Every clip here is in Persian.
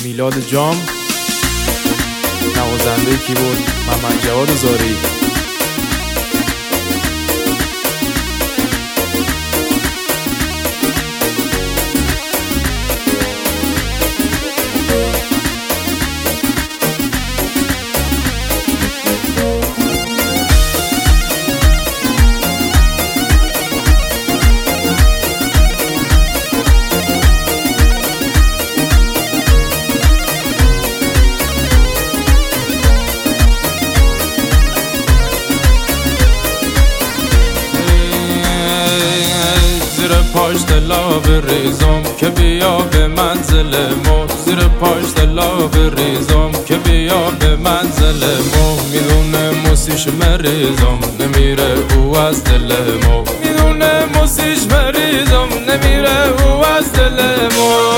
میلاد جام، نوازنده کیبورد محمد جواد زاری. زیر پاش دلا بریزم که بیا به منزل ما، زیر پاش دلا بریزم که بیا به منزل ما. میدونه موسیش مریزم نمیره او از دل ما، میدونه موسیش مریزم نمیره او از دل ما.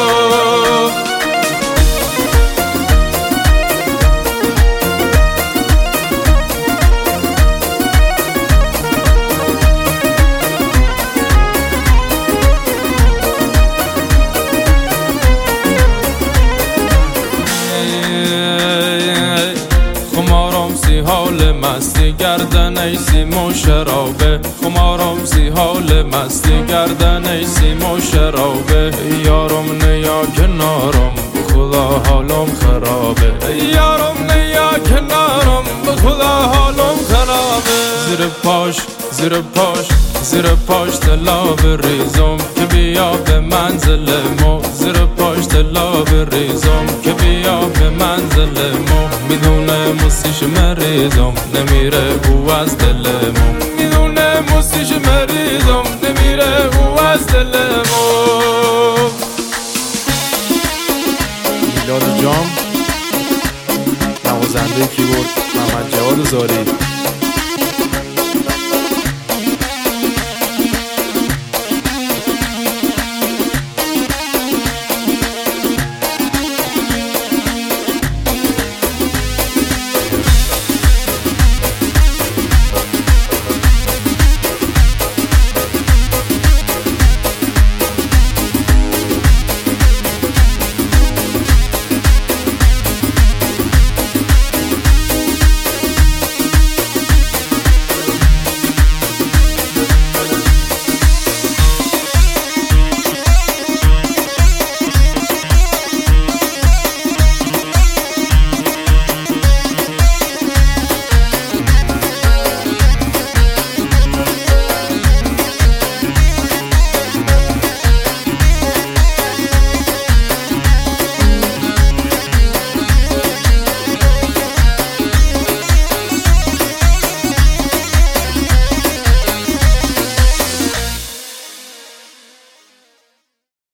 حال مستی گردن ای سیم و شرابه، خمارم سی حال مستی گردن ای سیم و شرابه. یارم نیا کنارم بخدا حالم خرابه، یارم نیا کنارم بخدا حالم خرابه. زیر پاش زیر پاش زیر پاش دلا بریزم که بیا به منزل ما، زیر پاش دلا بریزم که بیا به منزل ما. میدونه موسیش مریزم نمیره او از دل ما، میدونه موسیش مریزم نمیره او از دل ما. میلاد جام، نوازنده کیبورد محمد جواد زاری.